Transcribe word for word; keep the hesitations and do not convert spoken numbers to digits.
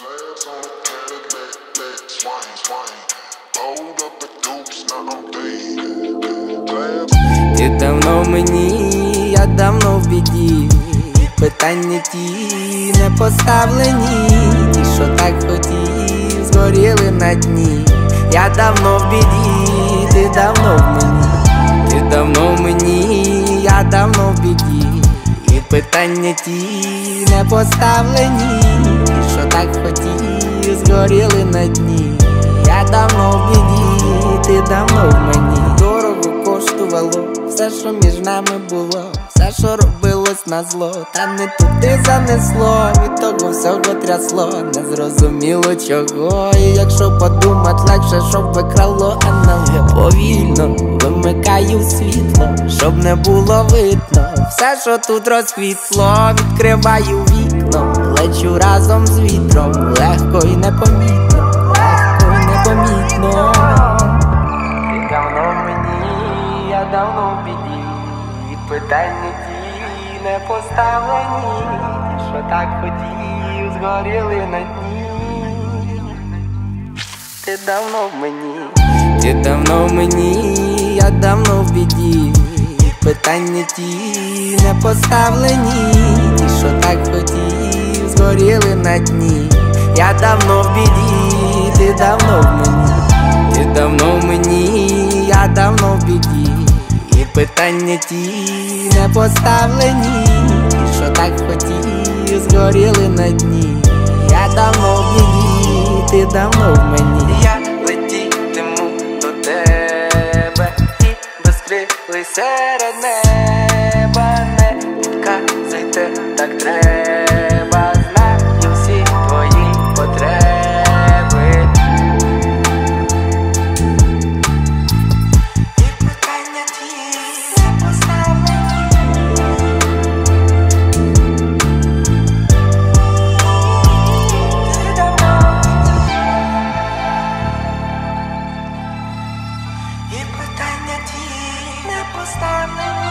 Slabs on the Cadillac, let swing, swing. Hold up the dukes, now I'm dead. Ти давно в мені, я давно в біді. Питання ті не поставлені. Ті, що так хотів, згоріли на дні. Я давно в біді, ти давно в мені. Ти давно в мені, я давно в біді. І питання ті не поставлені. Ті, що так хотів, згоріли на дні. Я давно в біді, ти давно в мені. Дорого коштувало все, що між нами було, все, що робилось на зло, та не туди занесло. Від того всього трясло, не зрозуміло чого. І якщо подумать, легше, щоб викрало НЛО. Повільно вимикаю світло, щоб не було видно все, що тут розквітло. Відкриваю вікно, лечу разом з вітром, легко і непомітно, легко і непомітно. Ти давно в мені, я давно в біді. І питання ті не поставлені. Ті, що так хотів, згоріли на дні. Ти давно в мені, ти давно в мені, я давно в біді. І питання ті не поставлені. Ті, що так хотів, згоріли на дні. Я давно в біді, ти давно в мені. Ти давно в мені, я давно в біді. І питання ті не поставлені. Ті, що так хотів, згоріли на дні. Я давно в біді, ти давно в мені. Я летітиму до тебе і без крили серед неба. Не підказуйте, так треба. Знаю всі твої потреби. І питання ті не поставлені. Ти давно в мені. І питання ті не поставлені.